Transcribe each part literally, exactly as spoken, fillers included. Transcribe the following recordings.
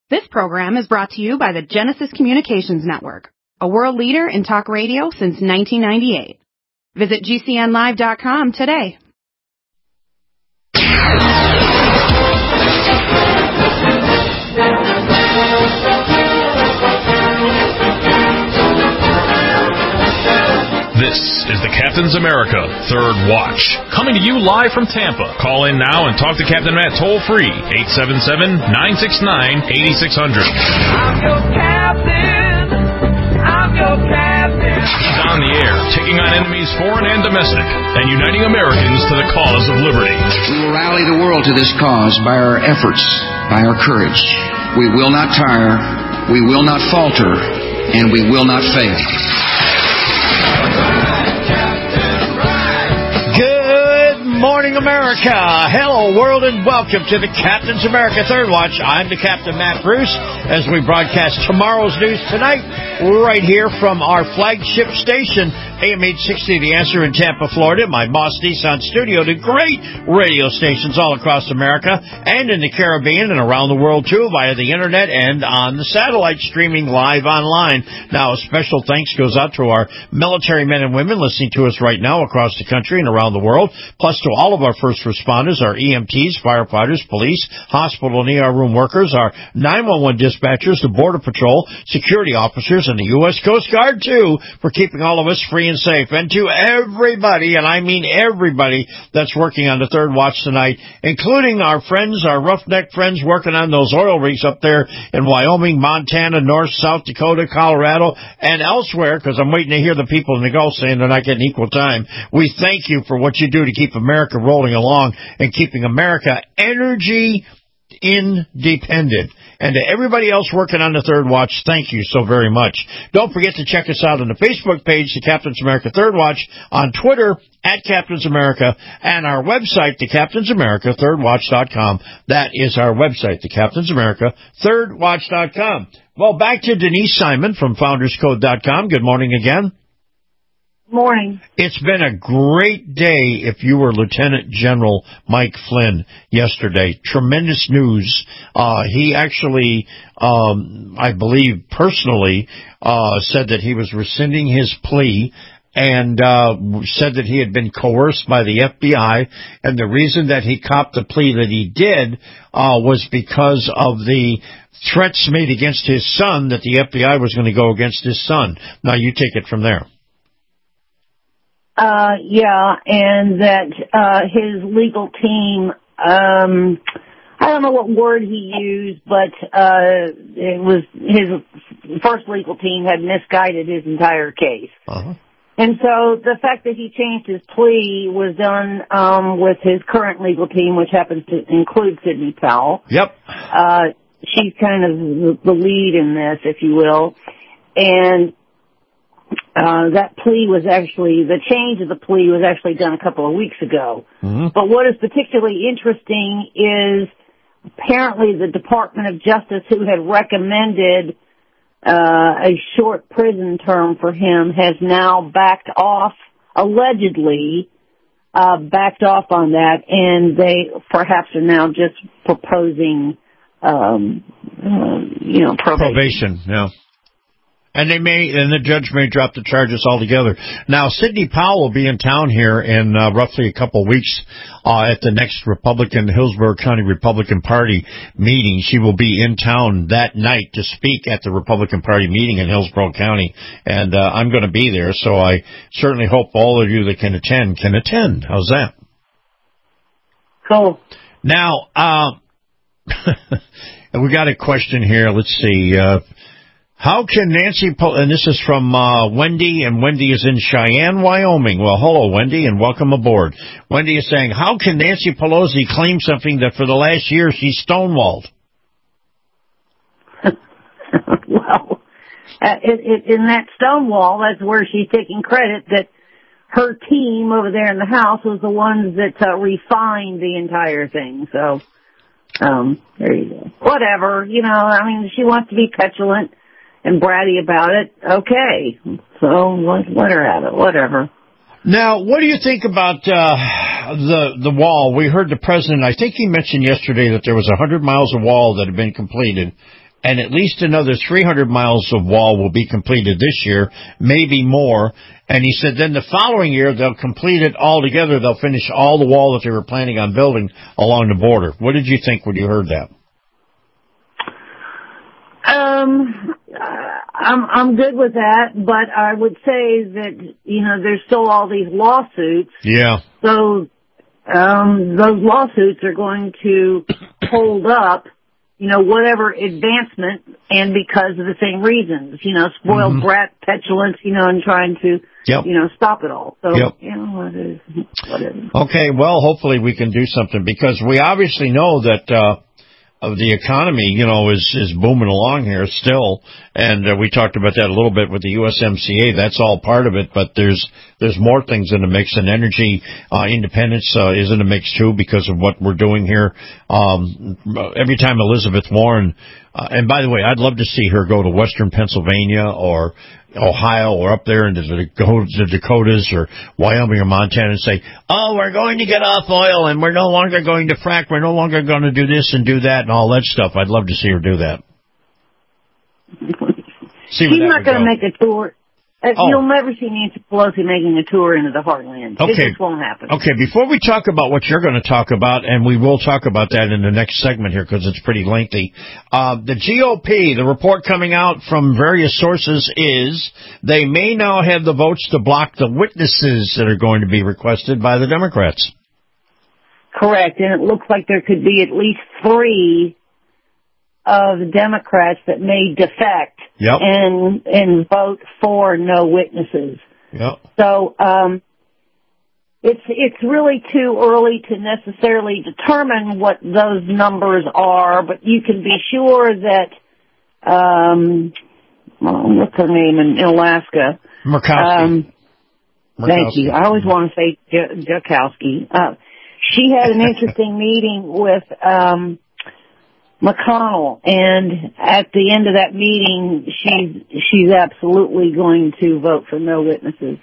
This program is brought to you by the Genesis Communications Network, a world leader in talk radio since nineteen ninety-eight. Visit G C N live dot com today. This is the Captain's America Third Watch, coming to you live from Tampa. Call in now and talk to Captain Matt toll-free, eight seven seven, nine six nine, eight six zero zero. I'm your captain. I'm your captain. He's on the air, taking on enemies foreign and domestic, and uniting Americans to the cause of liberty. We will rally the world to this cause by our efforts, by our courage. We will not tire, we will not falter, and we will not fail. Good morning, America. Hello, world, and welcome to the Captain's America Third Watch. I'm the Captain, Matt Bruce, as we broadcast tomorrow's news tonight right here from our flagship station, A M eight sixty, The Answer in Tampa, Florida. My Moss Nissan studio to great radio stations all across America and in the Caribbean and around the world, too, via the Internet and on the satellite streaming live online. Now, a special thanks goes out to our military men and women listening to us right now across the country and around the world, plus to all of our first responders, our E M Ts, firefighters, police, hospital and E R room workers, our nine one one dispatchers, the Border Patrol, security officers, and the U S Coast Guard, too, for keeping all of us free and safe. And to everybody, and I mean everybody, that's working on the Third Watch tonight, including our friends, our roughneck friends working on those oil rigs up there in Wyoming, Montana, North, South Dakota, Colorado, and elsewhere, because I'm waiting to hear the people in the Gulf saying they're not getting equal time. We thank you for what you do to keep America rolling along and keeping America energy independent. And to everybody else working on the Third Watch, thank you so very much. Don't forget to check us out on the Facebook page, the Captain's America Third Watch, on Twitter, at Captain's America, and our website, the Captain's America Third Watch dot com. That is our website, the Captain's America Third Watch dot com. Well, back to Denise Simon from Founders Code dot com. Good morning again. Morning. It's been a great day if you were Lieutenant General Mike Flynn yesterday. Tremendous news. Uh, he actually, um, I believe personally, uh, said that he was rescinding his plea and uh, said that he had been coerced by the F B I. And the reason that he copped the plea that he did uh, was because of the threats made against his son, that the F B I was going to go against his son. Now, you take it from there. Uh, yeah, and that, uh, his legal team, um, I don't know what word he used, but, uh, it was his first legal team had misguided his entire case. Uh-huh. And so the fact that he changed his plea was done, um, with his current legal team, which happens to include Sidney Powell. Yep. Uh, she's kind of the lead in this, if you will. And, Uh, that plea was actually, the change of the plea was actually done a couple of weeks ago. Mm-hmm. But what is particularly interesting is apparently the Department of Justice, who had recommended uh, a short prison term for him, has now backed off, allegedly, uh, backed off on that, and they perhaps are now just proposing, um, uh, you know, probation. Probation, yeah. And they may, and the judge may drop the charges altogether. Now, Sidney Powell will be in town here in uh, roughly a couple of weeks uh, at the next Republican, Hillsborough County Republican Party meeting. She will be in town that night to speak at the Republican Party meeting in Hillsborough County, and uh, I'm going to be there, so I certainly hope all of you that can attend can attend. How's that? Cool. Now, uh, we got a question here. Let's see. Uh, How can Nancy Pelosi, and this is from uh, Wendy, and Wendy is in Cheyenne, Wyoming. Well, hello, Wendy, and welcome aboard. Wendy is saying, how can Nancy Pelosi claim something that for the last year she's stonewalled? Well, uh, it, it, in that stonewall, that's where she's taking credit that her team over there in the House was the ones that uh, refined the entire thing. So, um, there you go. Whatever, you know, I mean, she wants to be petulant and bratty about it, okay. So let, let her have it, whatever. Now, what do you think about uh, the the wall? We heard the president, I think he mentioned yesterday that there was one hundred miles of wall that had been completed, and at least another three hundred miles of wall will be completed this year, maybe more. And he said then the following year they'll complete it all together. They'll finish all the wall that they were planning on building along the border. What did you think when you heard that? Um, I'm I'm good with that, but I would say that, you know, there's still all these lawsuits. Yeah. So um, those lawsuits are going to hold up, you know, whatever advancement, and because of the same reasons, you know, spoiled mm-hmm. brat, petulance, you know, and trying to, yep. you know, stop it all. So, yep. you know, what is, what is. Okay, well, hopefully we can do something, because we obviously know that uh, of the economy, you know, is is booming along here still, and uh, we talked about that a little bit with the U S M C A. That's all part of it, but there's there's more things in the mix, and energy uh, independence uh, is in the mix too because of what we're doing here. Um, every time Elizabeth Warren, uh, and by the way, I'd love to see her go to Western Pennsylvania or Ohio or up there into the Dakotas or Wyoming or Montana and say, oh, we're going to get off oil and we're no longer going to frack, we're no longer going to do this and do that and all that stuff. I'd love to see her do that. See She's not going to make a tour. Uh, oh. You'll never see Nancy Pelosi making a tour into the heartland. Okay. It just won't happen. Okay, before we talk about what you're going to talk about, and we will talk about that in the next segment here because it's pretty lengthy, uh, the G O P, the report coming out from various sources is they may now have the votes to block the witnesses that are going to be requested by the Democrats. Correct, and it looks like there could be at least three of the Democrats that may defect yep. and and vote for no witnesses. Yep. So um, it's it's really too early to necessarily determine what those numbers are, but you can be sure that um, well, what's her name in, in Alaska? Murkowski. Um, Murkowski. Thank you. I always want to say J- Jakowski. Uh, she had an interesting meeting with Um, McConnell, and at the end of that meeting, she's she's absolutely going to vote for no witnesses.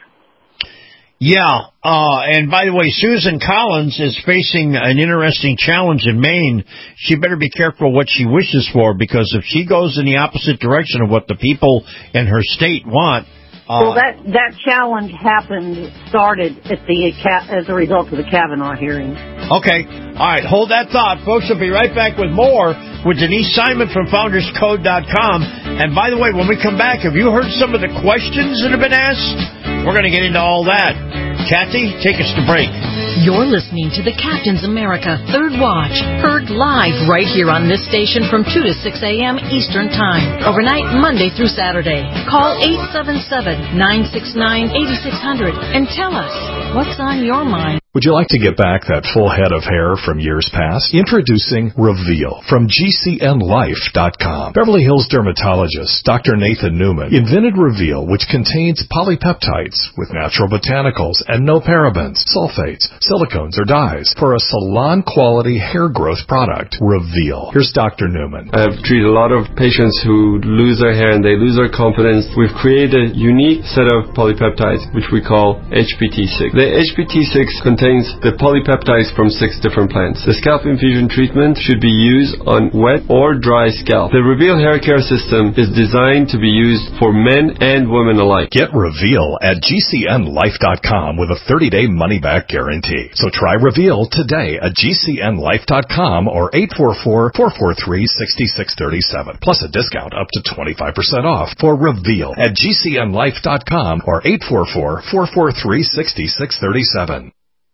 Yeah, uh, and by the way, Susan Collins is facing an interesting challenge in Maine. She better be careful what she wishes for, because if she goes in the opposite direction of what the people in her state want. Uh, well, that that challenge happened, started at the as a result of the Kavanaugh hearing. Okay. All right. Hold that thought. Folks, we'll be right back with more with Denise Simon from Founders Code dot com. And by the way, when we come back, have you heard some of the questions that have been asked? We're going to get into all that. Kathy, take us to break. You're listening to the Captain's America Third Watch, heard live right here on this station from two to six a.m. Eastern Time, overnight Monday through Saturday. Call eight seven seven, nine six nine, eight six zero zero and tell us what's on your mind. Would you like to get back that full head of hair from years past? Introducing Reveal from G C N Life dot com. Beverly Hills dermatologist Doctor Nathan Newman invented Reveal, which contains polypeptides with natural botanicals and no parabens, sulfates, silicones, or dyes for a salon-quality hair growth product. Reveal. Here's Doctor Newman. I've treated a lot of patients who lose their hair and they lose their confidence. We've created a unique set of polypeptides, which we call H P T six. The H P T six contains the polypeptides from six different plants. The scalp infusion treatment should be used on wet or dry scalp. The Reveal hair care system is designed to be used for men and women alike. Get Reveal at G C N Life dot com with a thirty-day money-back guarantee. So try Reveal today at G C N Life dot com or eight four four, four four three, six six three seven, plus a discount up to twenty-five percent off for Reveal at G C N Life dot com or eight four four, four four three, six six three seven.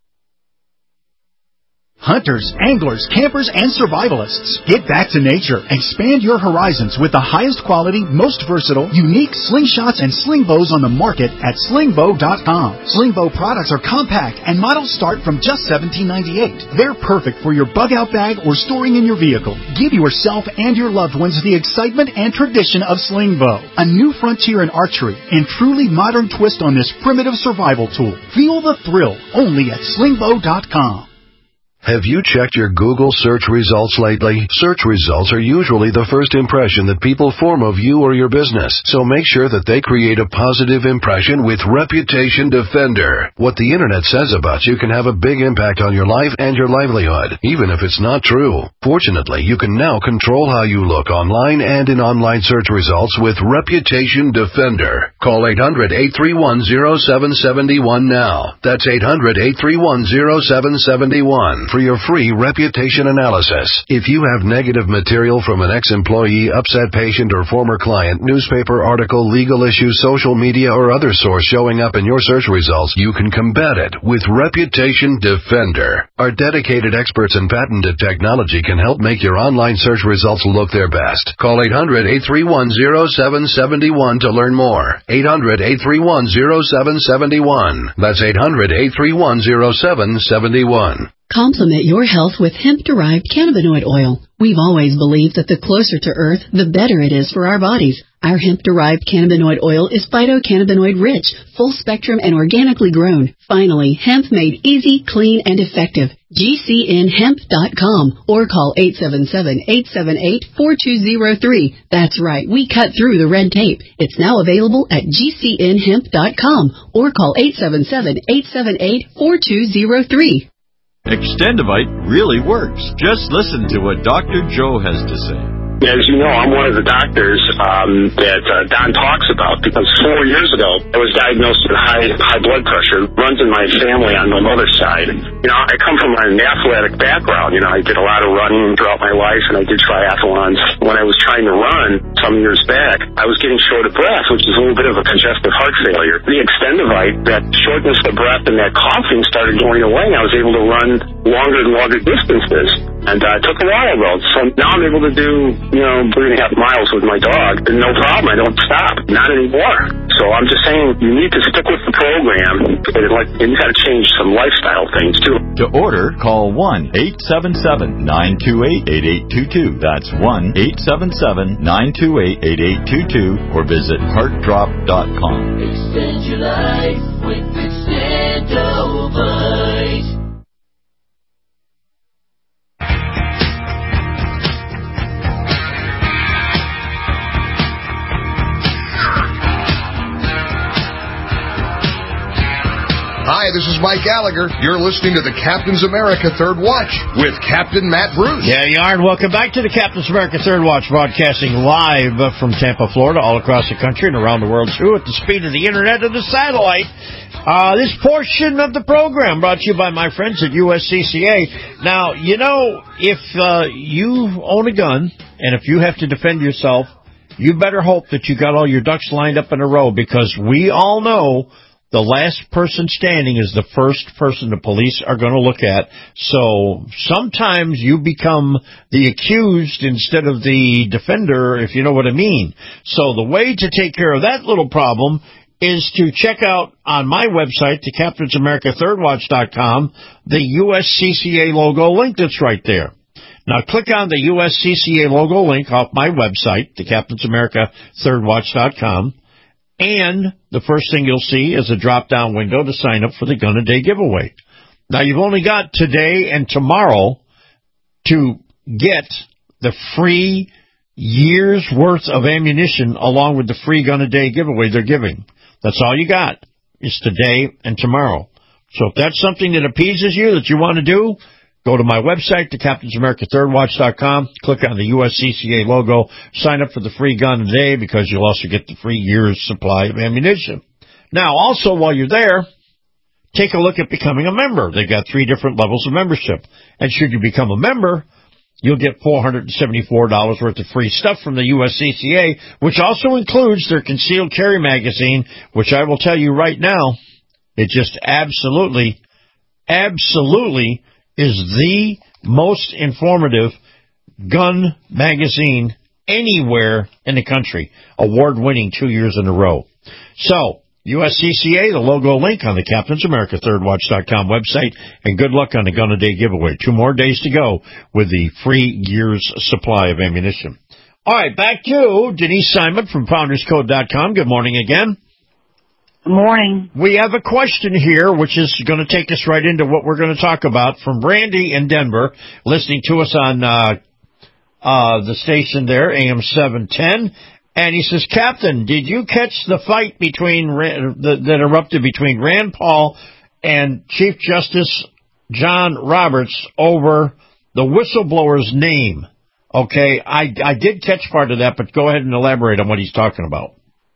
Hunters, anglers, campers, and survivalists, get back to nature. Expand your horizons with the highest quality, most versatile, unique slingshots and sling bows on the market at sling bow dot com. Sling bow products are compact and models start from just seventeen ninety-eight. They're perfect for your bug-out bag or storing in your vehicle. Give yourself and your loved ones the excitement and tradition of sling bow, a new frontier in archery and truly modern twist on this primitive survival tool. Feel the thrill only at sling bow dot com. Have you checked your Google search results lately? Search results are usually the first impression that people form of you or your business, so make sure that they create a positive impression with Reputation Defender. What the internet says about you can have a big impact on your life and your livelihood, even if it's not true. Fortunately, you can now control how you look online and in online search results with Reputation Defender. Call eight hundred, eight three one, zero seven seven one now. That's eight hundred, eight three one, zero seven seven one. For your free reputation analysis. If you have negative material from an ex-employee, upset patient, or former client, newspaper article, legal issue, social media, or other source showing up in your search results, you can combat it with Reputation Defender. Our dedicated experts in patented technology can help make your online search results look their best. Call eight hundred, eight three one, zero seven seven one to learn more. eight hundred, eight three one, zero seven seven one. That's eight hundred, eight three one, zero seven seven one. Complement your health with hemp-derived cannabinoid oil. We've always believed that the closer to Earth, the better it is for our bodies. Our hemp-derived cannabinoid oil is phytocannabinoid-rich, full-spectrum, and organically grown. Finally, hemp made easy, clean, and effective. G C N hemp dot com or call eight seven seven, eight seven eight, four two zero three. That's right, we cut through the red tape. It's now available at G C N hemp dot com or call eight seven seven, eight seven eight, four two zero three. Extendivite really works. Just listen to what Doctor Joe has to say. As you know, I'm one of the doctors um, that uh, Don talks about because four years ago I was diagnosed with high high blood pressure. It runs in my family on my mother's side. You know, I come from an athletic background. You know, I did a lot of running throughout my life, and I did triathlons. When I was trying to run some years back, I was getting short of breath, which is a little bit of a congestive heart failure. The Extendivite, that shortness of breath and that coughing started going away, and I was able to run longer and longer distances. And uh, it took a while, though. So now I'm able to do, you know, three and a half miles with my dog. And no problem. I don't stop. Not anymore. So I'm just saying you need to stick with the program. And, like, and you got to change some lifestyle things, too. To order, call one eight seven seven, nine two eight, eight eight two two. That's one eight seven seven, nine two eight, eight eight two two. Or visit heart drop dot com. Extend your life with Extendivite. Hi, this is Mike Gallagher. You're listening to the Captain's America Third Watch with Captain Matt Bruce. Yeah, you are, and welcome back to the Captain's America Third Watch, broadcasting live from Tampa, Florida, all across the country and around the world, too, at the speed of the Internet and the satellite. Uh, this portion of the program brought to you by my friends at U S C C A. Now, you know, if uh, you own a gun, and if you have to defend yourself, you better hope that you got all your ducks lined up in a row, because we all know the last person standing is the first person the police are going to look at. So sometimes you become the accused instead of the defender, if you know what I mean. So the way to take care of that little problem is to check out on my website, the Captains America Third Watch dot com, the U S C C A logo link that's right there. Now click on the U S C C A logo link off my website, the Captains America Third Watch dot com. And the first thing you'll see is a drop-down window to sign up for the Gun a Day giveaway. Now, you've only got today and tomorrow to get the free year's worth of ammunition along with the free Gun a Day giveaway they're giving. That's all you got is today and tomorrow. So if that's something that appeases you, that you want to do, go to my website, the Captains America Third Watch dot com, click on the U S C C A logo, sign up for the free gun today, because you'll also get the free year's supply of ammunition. Now, also, while you're there, take a look at becoming a member. They've got three different levels of membership. And should you become a member, you'll get four hundred seventy-four dollars worth of free stuff from the U S C C A, which also includes their concealed carry magazine, which I will tell you right now, it just absolutely, absolutely is the most informative gun magazine anywhere in the country. Award-winning two years in a row. So, U S C C A, the logo link on the Captains America Third Watch dot com website, and good luck on the Gun a Day giveaway. Two more days to go with the free year's supply of ammunition. All right, back to Denise Simon from Founders Code dot com. Good morning again. Morning. We have a question here, which is going to take us right into what we're going to talk about, from Randy in Denver, listening to us on uh, uh, the station there, A M seven ten. And he says, Captain, did you catch the fight between that, that erupted between Rand Paul and Chief Justice John Roberts over the whistleblower's name? Okay, I, I did catch part of that, but go ahead and elaborate on what he's talking about.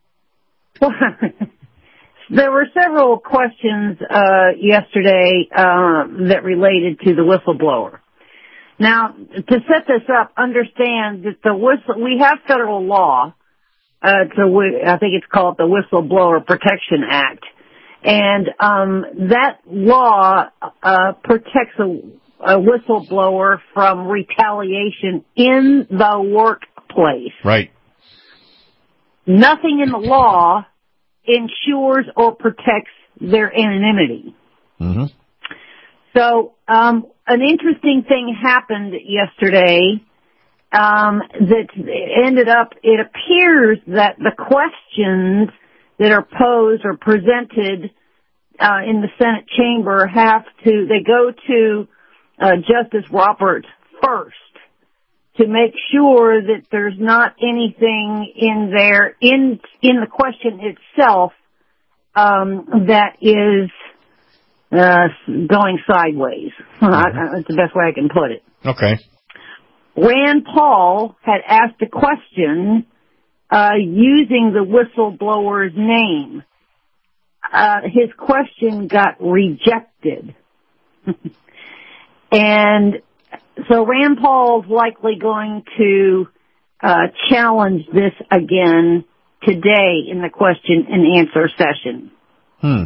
There were several questions uh, yesterday uh, that related to the whistleblower. Now, to set this up, understand that the whistle we have federal law. Uh, to I think it's called the Whistleblower Protection Act, and um, that law uh, protects a, a whistleblower from retaliation in the workplace. Right. Nothing in the law ensures or protects their anonymity. Mm-hmm. So, um, an interesting thing happened yesterday um, that ended up, it appears that the questions that are posed or presented uh, in the Senate chamber have to, they go to uh, Justice Roberts first to make sure that there's not anything in there, in in the question itself, um, that is uh, going sideways. Mm-hmm. That's the best way I can put it. Okay. Rand Paul had asked a question uh, using the whistleblower's name. Uh, his question got rejected. And so Rand Paul's likely going to uh, challenge this again today in the question and answer session. Hmm.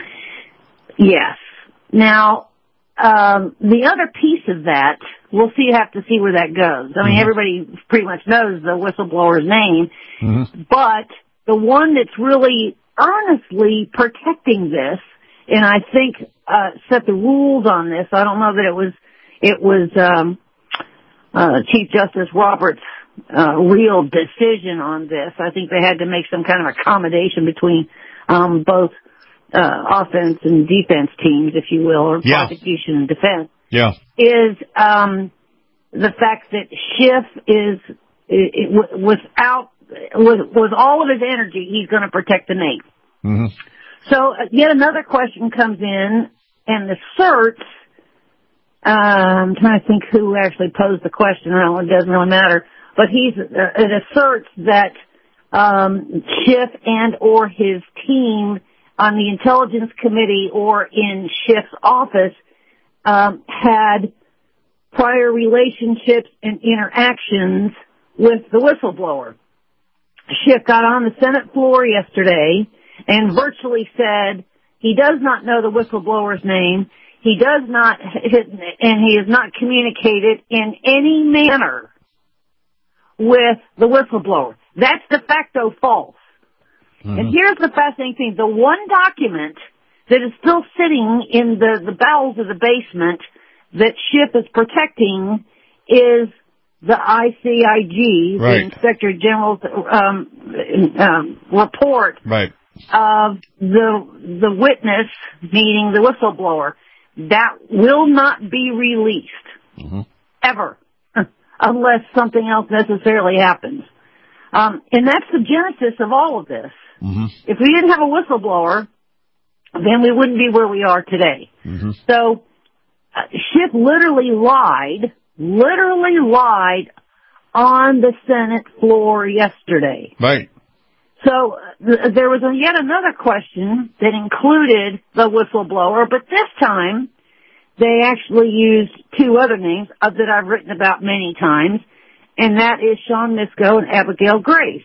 Yes. Now, um, the other piece of that, we'll see. Have to see where that goes. I mean, mm-hmm. everybody pretty much knows the whistleblower's name, mm-hmm. but the one that's really earnestly protecting this, and I think uh, set the rules on this. I don't know that it was. It was um, uh, Chief Justice Roberts' uh, real decision on this. I think they had to make some kind of accommodation between um, both uh, offense and defense teams, if you will, or yeah. prosecution and defense. Yeah, is um, the fact that Schiff is it, it, without with, with all of his energy, he's going to protect the name. Mm-hmm. So uh, yet another question comes in, and asserts. Uh, I'm trying to think who actually posed the question. I don't know, it doesn't really matter. But he's, uh, it asserts that, um, Schiff and or his team on the Intelligence Committee or in Schiff's office, um, had prior relationships and interactions with the whistleblower. Schiff got on the Senate floor yesterday and virtually said he does not know the whistleblower's name. He does not, and he has not communicated in any manner with the whistleblower. That's de facto false. Mm-hmm. And here's the fascinating thing. The one document that is still sitting in the, the bowels of the basement that Schiff is protecting is the I C I G, right. the Inspector General's um, um, report right. of the the witness, meaning the whistleblower. That will not be released, mm-hmm. ever, unless something else necessarily happens. Um, and that's the genesis of all of this. Mm-hmm. If we didn't have a whistleblower, then we wouldn't be where we are today. Mm-hmm. So, uh, Schiff literally lied, literally lied on the Senate floor yesterday. Right. So th- there was a, yet another question that included the whistleblower, but this time they actually used two other names uh, that I've written about many times, and that is Sean Misko and Abigail Grace.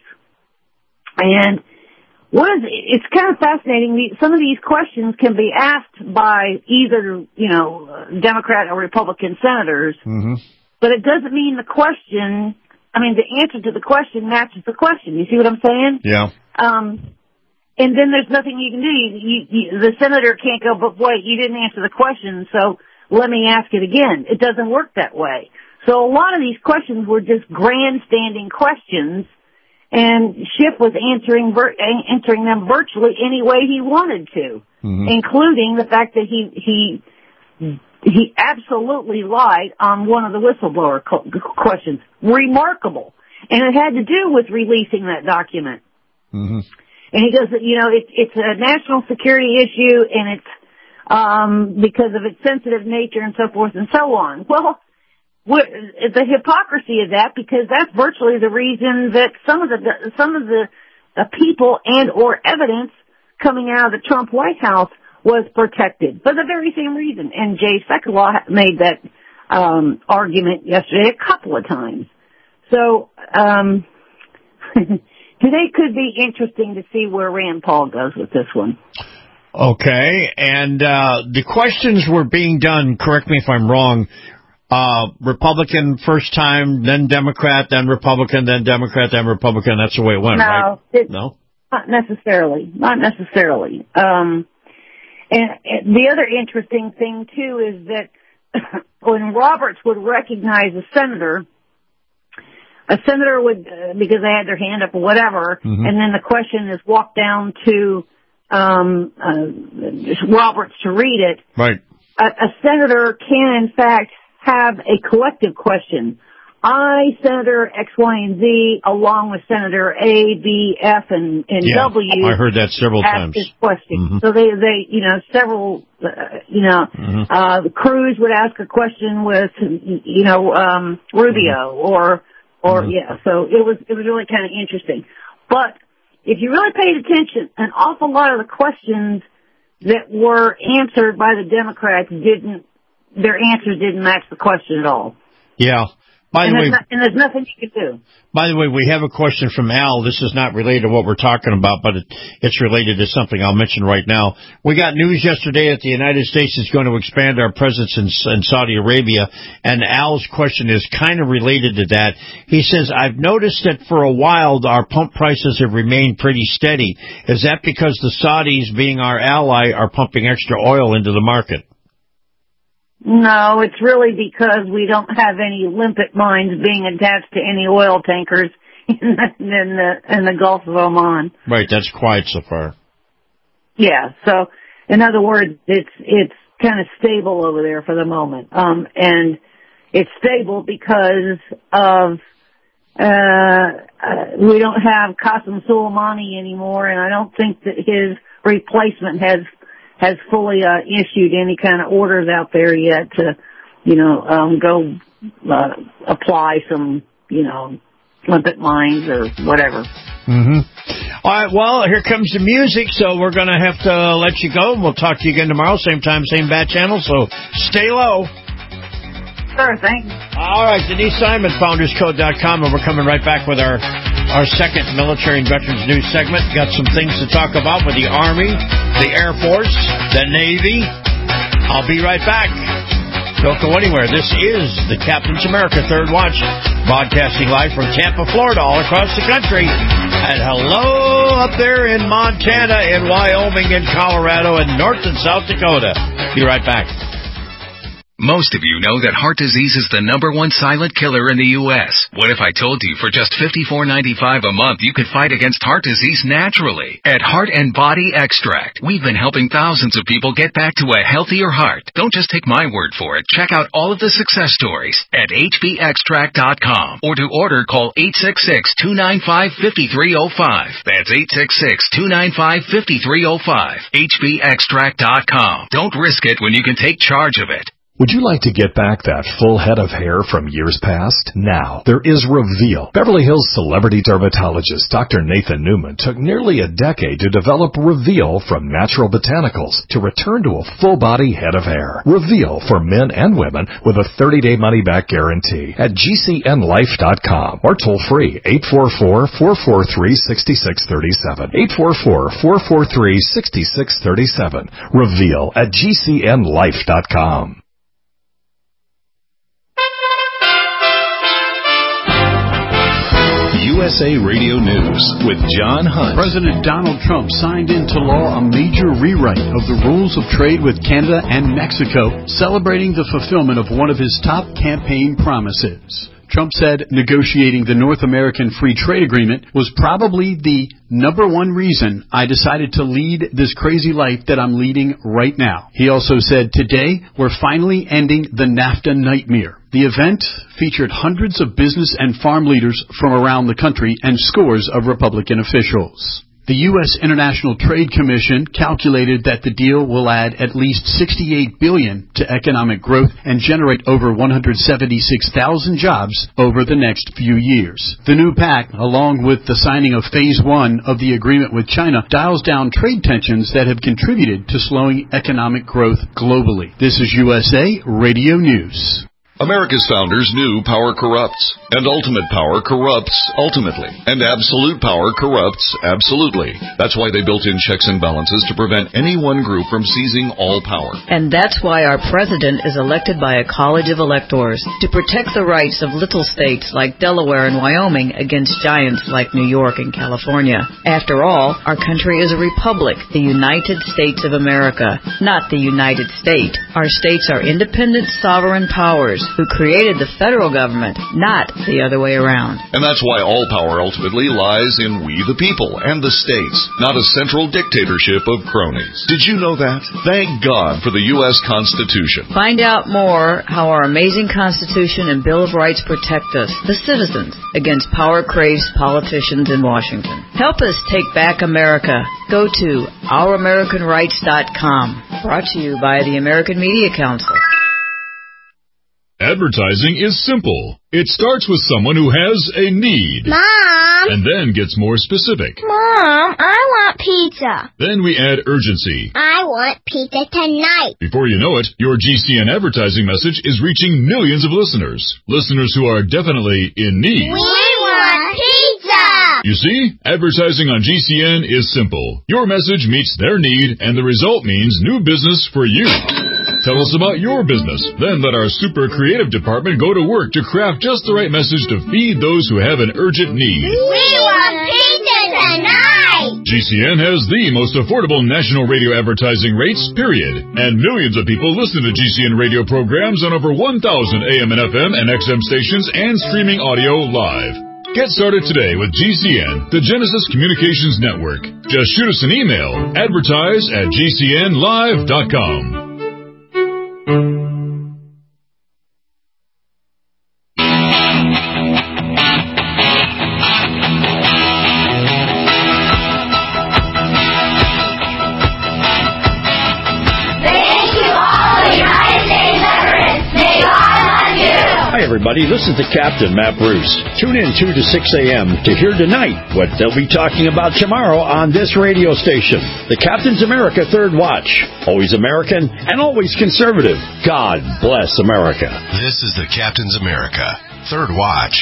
And what is it's kind of fascinating. Some of these questions can be asked by either, you know, Democrat or Republican senators, mm-hmm. but it doesn't mean the question. I mean, the answer to the question matches the question. You see what I'm saying? Yeah. Um, and then there's nothing you can do. You, you, you, the senator can't go, but wait, you didn't answer the question, so let me ask it again. It doesn't work that way. So a lot of these questions were just grandstanding questions, And Schiff was answering vir- answering them virtually any way he wanted to, mm-hmm. including the fact that he he he absolutely lied on one of the whistleblower co- questions. Remarkable. And it had to do with releasing that document. Mm-hmm. And he goes, you know, it, it's a national security issue, and it's um, because of its sensitive nature and so forth and so on. Well, the hypocrisy of that, because that's virtually the reason that some of the some of the, the people and or evidence coming out of the Trump White House was protected for the very same reason. And Jay Sekulow made that um, argument yesterday a couple of times. So um, today could be interesting to see where Rand Paul goes with this one. Okay, and uh, the questions were being done, correct me if I'm wrong, uh, Republican first time, then Democrat, then Republican, then Democrat, then Republican. That's the way it went, no, right? It, no? Not necessarily. Not necessarily. Um, and, and the other interesting thing, too, is that when Roberts would recognize a senator, a senator would, uh, because they had their hand up or whatever, mm-hmm. and then the question is walk down to um, uh, Roberts to read it. Right. A, a senator can, in fact, have a collective question. I, Senator X, Y, and Z, along with Senator A, B, F, and, and yeah, W. I heard that several asked times. This question. Mm-hmm. So they, they, you know, several, uh, you know, mm-hmm. uh, Cruz would ask a question with, you know, um, Rubio, mm-hmm. or, or, mm-hmm. yeah. So it was, it was really kind of interesting. But if you really paid attention, an awful lot of the questions that were answered by the Democrats didn't, their answers didn't match the question at all. Yeah. By and, the way, not, and there's nothing you can do. By the way, we have a question from Al. This is not related to what we're talking about, but it, it's related to something I'll mention right now. We got news yesterday that the United States is going to expand our presence in, in Saudi Arabia, and Al's question is kind of related to that. He says, I've noticed that for a while our pump prices have remained pretty steady. Is that because the Saudis, being our ally, are pumping extra oil into the market? No, it's really because we don't have any limpet mines being attached to any oil tankers in the, in the, in the Gulf of Oman. Right, that's quiet so far. Yeah, so in other words, it's it's kind of stable over there for the moment. Um, and it's stable because of uh, uh we don't have Qasem Soleimani anymore, and I don't think that his replacement has has fully uh, issued any kind of orders out there yet to, you know, um, go uh, apply some, you know, limpet mines or whatever. Mm-hmm. All right, well, here comes the music, so we're going to have to let you go, and we'll talk to you again tomorrow, same time, same bat channel, so stay low. Sure, thanks. All right, Denise Simon, founders code dot com, and we're coming right back with our our second military and veterans news segment. Got some things to talk about with the Army, the Air Force, the Navy. I'll be right back. Don't go anywhere. This is the Captain's America Third Watch, broadcasting live from Tampa, Florida, all across the country. And hello up there in Montana, in Wyoming, in Colorado, and North and South Dakota. Be right back. Most of you know that heart disease is the number one silent killer in the U S What if I told you for just fifty-four ninety-five a month you could fight against heart disease naturally? At Heart and Body Extract, we've been helping thousands of people get back to a healthier heart. Don't just take my word for it. Check out all of the success stories at H B extract dot com, or to order, call eight six six, two nine five, five three zero five. That's eight six six, two nine five, five three zero five. H B extract dot com. Don't risk it when you can take charge of it. Would you like to get back that full head of hair from years past? Now, there is Reveal. Beverly Hills celebrity dermatologist Doctor Nathan Newman took nearly a decade to develop Reveal from natural botanicals to return to a full-body head of hair. Reveal for men and women with a thirty-day money-back guarantee at G C N life dot com or toll-free eight four four, four four three, six six three seven. eight four four, four four three, six six three seven. Reveal at G C N life dot com. U S A Radio News with John Hunt. President Donald Trump signed into law a major rewrite of the rules of trade with Canada and Mexico, celebrating the fulfillment of one of his top campaign promises. Trump said negotiating the North American Free Trade Agreement was probably the number one reason I decided to lead this crazy life that I'm leading right now. He also said, today, we're finally ending the NAFTA nightmare. The event featured hundreds of business and farm leaders from around the country and scores of Republican officials. The U S International Trade Commission calculated that the deal will add at least sixty-eight billion dollars to economic growth and generate over one hundred seventy-six thousand jobs over the next few years. The new pact, along with the signing of Phase one of the agreement with China, dials down trade tensions that have contributed to slowing economic growth globally. This is U S A Radio News. America's founders knew power corrupts, and ultimate power corrupts ultimately, and absolute power corrupts absolutely. That's why they built in checks and balances to prevent any one group from seizing all power. And that's why our president is elected by a college of electors to protect the rights of little states like Delaware and Wyoming against giants like New York and California. After all, our country is a republic, the United States of America, not the United States. Our states are independent sovereign powers who created the federal government, not the other way around. And that's why all power ultimately lies in we the people and the states, not a central dictatorship of cronies. Did you know that? Thank God for the U S Constitution. Find out more how our amazing Constitution and Bill of Rights protect us, the citizens, against power-crazed politicians in Washington. Help us take back America. Go to our american rights dot com. Brought to you by the American Media Council. Advertising is simple. It starts with someone who has a need. Mom! And then gets more specific. Mom, I want pizza. Then we add urgency. I want pizza tonight. Before you know it, your G C N advertising message is reaching millions of listeners. Listeners who are definitely in need. We want pizza! You see, advertising on G C N is simple. Your message meets their need, and the result means new business for you. Tell us about your business. Then let our super creative department go to work to craft just the right message to feed those who have an urgent need. We want pizza tonight! G C N has the most affordable national radio advertising rates, period. And millions of people listen to G C N radio programs on over one thousand A M and F M and X M stations and streaming audio live. Get started today with G C N, the Genesis Communications Network. Just shoot us an email, advertise at G C N live dot com. Everybody, this is the Captain, Matt Bruce. Tune in two to six a.m. to hear tonight what they'll be talking about tomorrow on this radio station. The Captain's America Third Watch. Always American and always conservative. God bless America. This is the Captain's America Third Watch.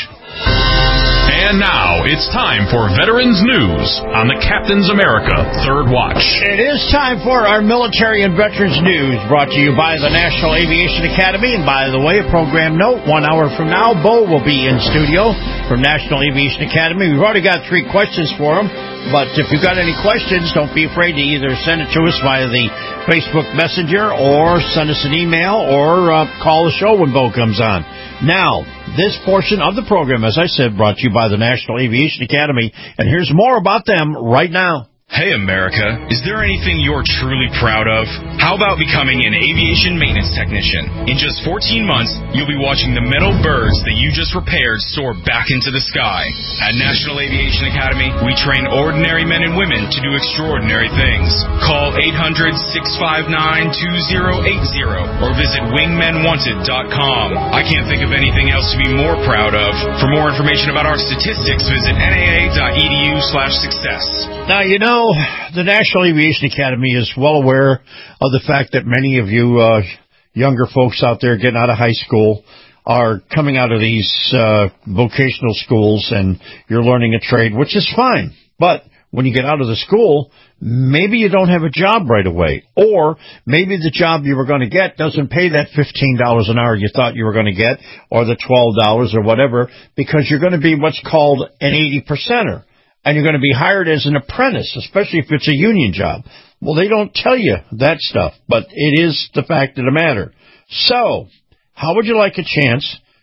And now it's time for Veterans News on the Captain's America Third Watch. It is time for our Military and Veterans News, brought to you by the National Aviation Academy. And by the way, a program note, one hour from now, Bo will be in studio from National Aviation Academy. We've already got three questions for him, but if you've got any questions, don't be afraid to either send it to us via the Facebook Messenger or send us an email or uh, call the show when Bo comes on. Now, this portion of the program, as I said, brought to you by the National Aviation Academy, and here's more about them right now. Hey, America, is there anything you're truly proud of? How about becoming an aviation maintenance technician? In just fourteen months, you'll be watching the metal birds that you just repaired soar back into the sky. At National Aviation Academy, we train ordinary men and women to do extraordinary things. Call eight hundred, six five nine, two zero eight zero or visit wingmen wanted dot com. I can't think of anything else to be more proud of. For more information about our statistics, visit N A A dot E D U slash success. Now, you know, the National Aviation Academy is well aware of the fact that many of you uh, younger folks out there getting out of high school are coming out of these uh, vocational schools and you're learning a trade, which is fine. But when you get out of the school, maybe you don't have a job right away. Or maybe the job you were going to get doesn't pay that fifteen dollars an hour you thought you were going to get, or the twelve dollars or whatever, because you're going to be what's called an eighty percenter. And you're going to be hired as an apprentice, especially if it's a union job. Well, they don't tell you that stuff, but it is the fact of the matter. So, how would you like a chance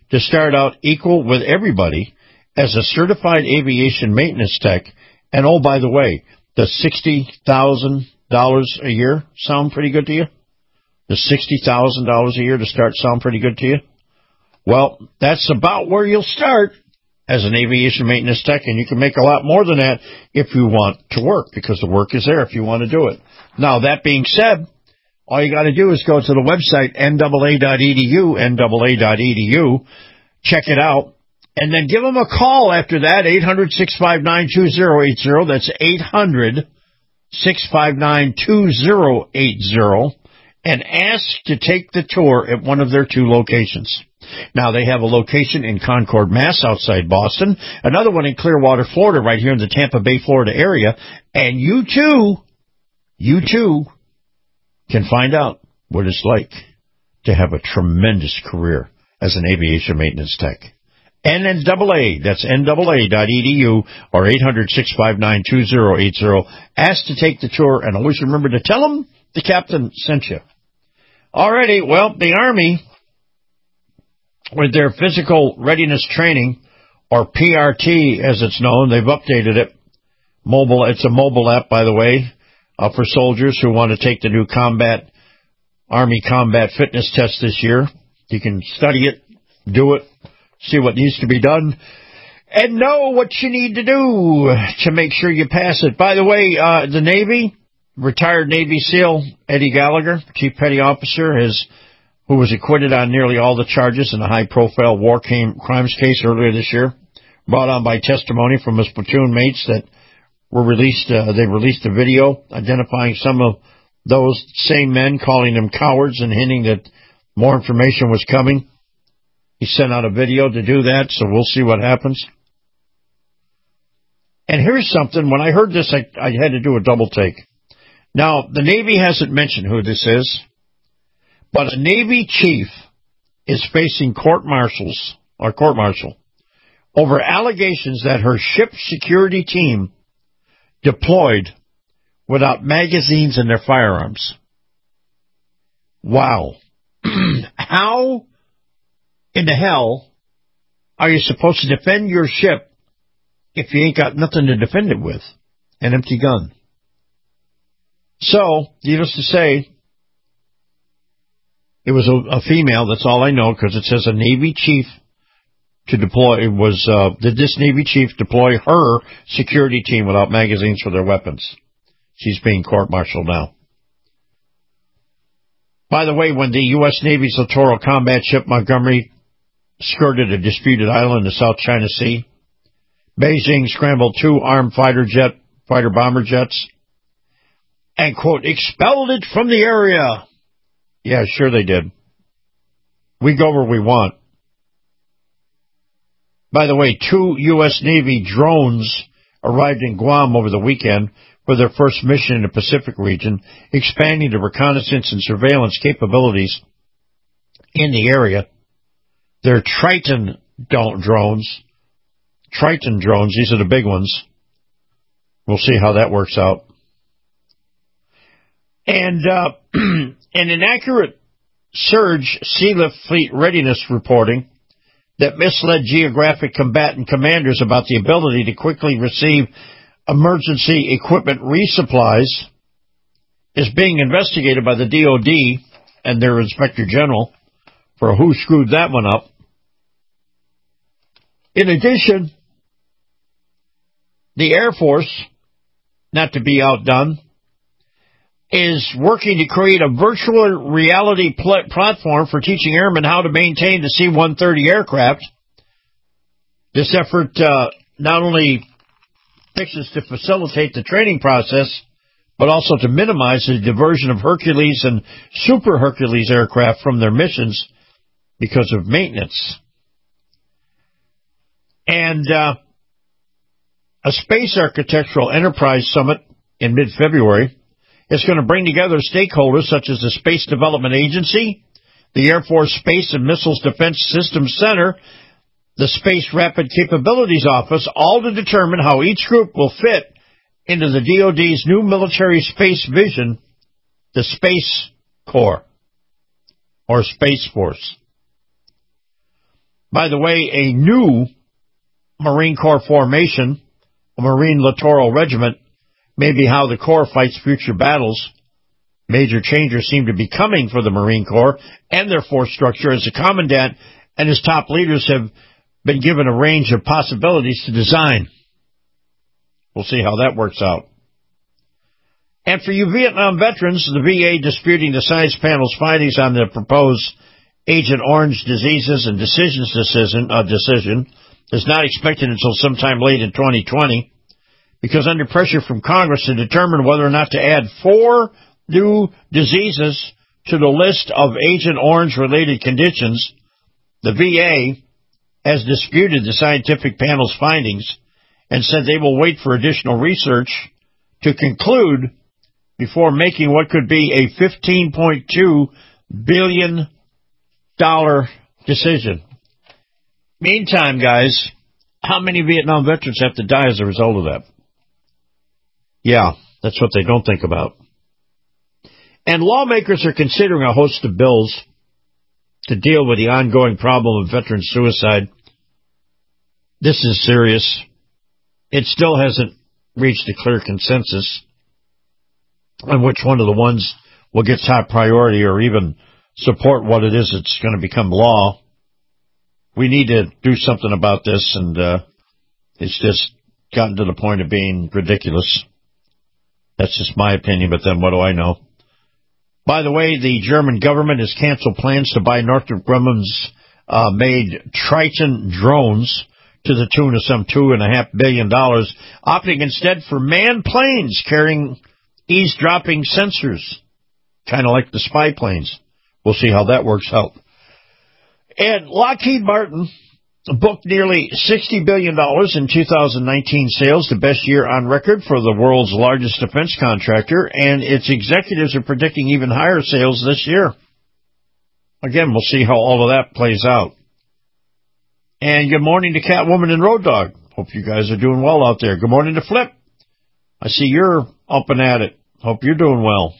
to start out equal with everybody as a certified aviation maintenance tech. And oh, by the way, does sixty thousand dollars a year sound pretty good to you? Does sixty thousand dollars a year to start sound pretty good to you? Well, that's about where you'll start as an aviation maintenance tech, and you can make a lot more than that if you want to work, because the work is there if you want to do it. Now, that being said, all you got to do is go to the website, N double A dot E D U, N double A dot E D U, check it out, and then give them a call after that, eight hundred, six five nine, two zero eight zero. That's eight hundred, six five nine, two zero eight zero, and ask to take the tour at one of their two locations. Now, they have a location in Concord, Mass, outside Boston, another one in Clearwater, Florida, right here in the Tampa Bay, Florida area, and you too, you too, can find out what it's like to have a tremendous career as an aviation maintenance tech. N double A, that's N double A dot E D U, or eight hundred, six five nine, two zero eight zero. Ask to take the tour, and always remember to tell them the captain sent you. Alrighty, well, the Army, with their physical readiness training, or P R T as it's known, they've updated it. Mobile, it's a mobile app, by the way, uh, for soldiers who want to take the new combat, Army combat fitness test this year. You can study it, do it, see what needs to be done, and know what you need to do to make sure you pass it. By the way, uh, the Navy, retired Navy SEAL Eddie Gallagher, Chief Petty Officer, has, who was acquitted on nearly all the charges in a high-profile war crimes case earlier this year, brought on by testimony from his platoon mates that were released. Uh, they released a video identifying some of those same men, calling them cowards and hinting that more information was coming. He sent out a video to do that, so we'll see what happens. And here's something. When I heard this, I, I had to do a double take. Now, the Navy hasn't mentioned who this is, but a Navy chief is facing court-martials, or court-martial, over allegations that her ship security team deployed without magazines in their firearms. Wow. How in the hell are you supposed to defend your ship if you ain't got nothing to defend it with? An empty gun. So, needless to say, it was a, a female, that's all I know, because it says a Navy chief to deploy, it was, uh, did this Navy chief deploy her security team without magazines for their weapons? She's being court-martialed now. By the way, when the U S Navy's littoral combat ship Montgomery skirted a disputed island in the South China Sea, Beijing scrambled two armed fighter jet, fighter bomber jets, and, quote, expelled it from the area. Yeah, sure they did. We go where we want. By the way, two U S Navy drones arrived in Guam over the weekend for their first mission in the Pacific region, expanding the reconnaissance and surveillance capabilities in the area. They're Triton drones. Triton drones, these are the big ones. We'll see how that works out. And uh, an inaccurate surge Sealift Fleet readiness reporting that misled geographic combatant commanders about the ability to quickly receive emergency equipment resupplies is being investigated by the D O D and their Inspector General for who screwed that one up. In addition, the Air Force, not to be outdone, is working to create a virtual reality pl- platform for teaching airmen how to maintain the C one thirty aircraft. This effort uh, not only fixes to facilitate the training process, but also to minimize the diversion of Hercules and Super Hercules aircraft from their missions because of maintenance. And uh, a Space Architectural Enterprise Summit in mid-February is going to bring together stakeholders such as the Space Development Agency, the Air Force Space and Missiles Defense Systems Center, the Space Rapid Capabilities Office, all to determine how each group will fit into the D O D's new military space vision, the Space Corps, or Space Force. By the way, a new Marine Corps formation, a Marine Littoral Regiment, may be how the Corps fights future battles. Major changes seem to be coming for the Marine Corps and their force structure, as the Commandant and his top leaders have been given a range of possibilities to design. We'll see how that works out. And for you Vietnam veterans, the V A disputing the science panel's findings on the proposed Agent Orange diseases and decisions decision, uh, decision is not expected until sometime late in twenty twenty, because under pressure from Congress to determine whether or not to add four new diseases to the list of Agent Orange-related conditions, the V A has disputed the scientific panel's findings and said they will wait for additional research to conclude before making what could be a fifteen point two billion dollars decision. Meantime, guys, how many Vietnam veterans have to die as a result of that? Yeah, that's what they don't think about. And lawmakers are considering a host of bills to deal with the ongoing problem of veteran suicide. This is serious. It still hasn't reached a clear consensus on which one of the ones will get top priority or even support what it is that's going to become law. We need to do something about this, and uh, it's just gotten to the point of being ridiculous. That's just my opinion, but then what do I know? By the way, the German government has canceled plans to buy Northrop Grumman's uh, made Triton drones to the tune of some two and a half billion dollars, opting instead for manned planes carrying eavesdropping sensors, kind of like the spy planes. We'll see how that works out. And Lockheed Martin booked nearly sixty billion dollars in two thousand nineteen sales, the best year on record for the world's largest defense contractor, and its executives are predicting even higher sales this year. Again, we'll see how all of that plays out. And good morning to Catwoman and Road Dog. Hope you guys are doing well out there. Good morning to Flip. I see you're up and at it. Hope you're doing well.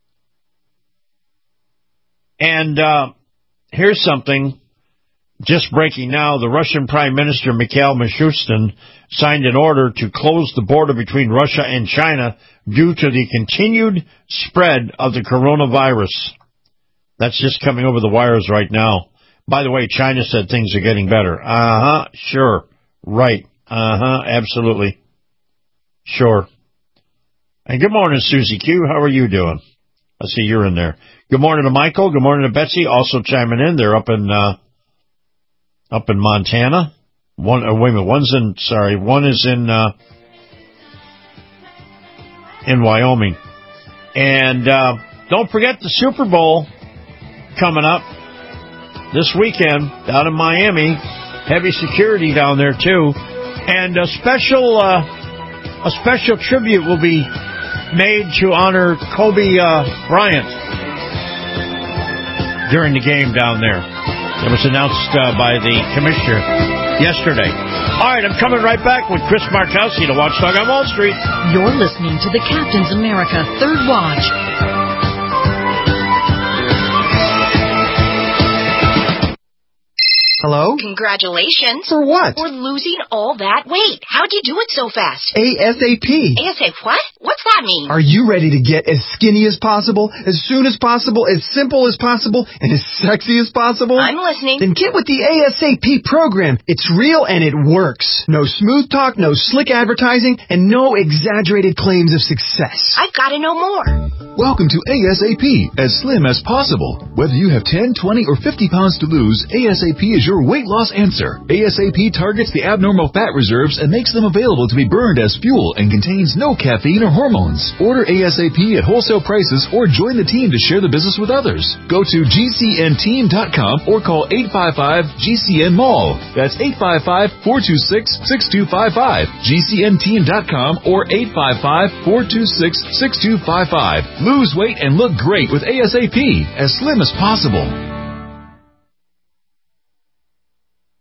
And uh, here's something just breaking now. The Russian Prime Minister Mikhail Mishustin signed an order to close the border between Russia and China due to the continued spread of the coronavirus. That's just coming over the wires right now. By the way, China said things are getting better. Uh-huh, sure, right, uh-huh, absolutely, sure. And good morning, Susie Q. How are you doing? I see you're in there. Good morning to Michael. Good morning to Betsy. Also chiming in. They're up in uh, up in Montana. One, uh, wait a minute. One's in. Sorry, one is in uh, in Wyoming. And uh, don't forget the Super Bowl coming up this weekend down in Miami. Heavy security down there too, and a special uh, a special tribute will be made to honor Kobe uh, Bryant during the game down there. It was announced uh, by the commissioner yesterday. All right, I'm coming right back with Chris Markowski, the Watchdog on Wall Street. You're listening to the Captain's America Third Watch. Hello? Congratulations. For what? For losing all that weight. How'd you do it so fast? ASAP. ASAP what? What's that mean? Are you ready to get as skinny as possible, as soon as possible, as simple as possible, and as sexy as possible? I'm listening. Then get with the ASAP program. It's real and it works. No smooth talk, no slick advertising, and no exaggerated claims of success. I've got to know more. Welcome to ASAP, as slim as possible. Whether you have ten, twenty, or fifty pounds to lose, ASAP is your weight loss answer. ASAP targets the abnormal fat reserves and makes them available to be burned as fuel and contains no caffeine or hormones. Order ASAP at wholesale prices or join the team to share the business with others. Go to G C N team dot com or call eight five five G C N mall. That's eight five five, four two six, six two five five. G C N team dot com or eight five five, four two six, six two five five. Lose weight and look great with ASAP, as slim as possible.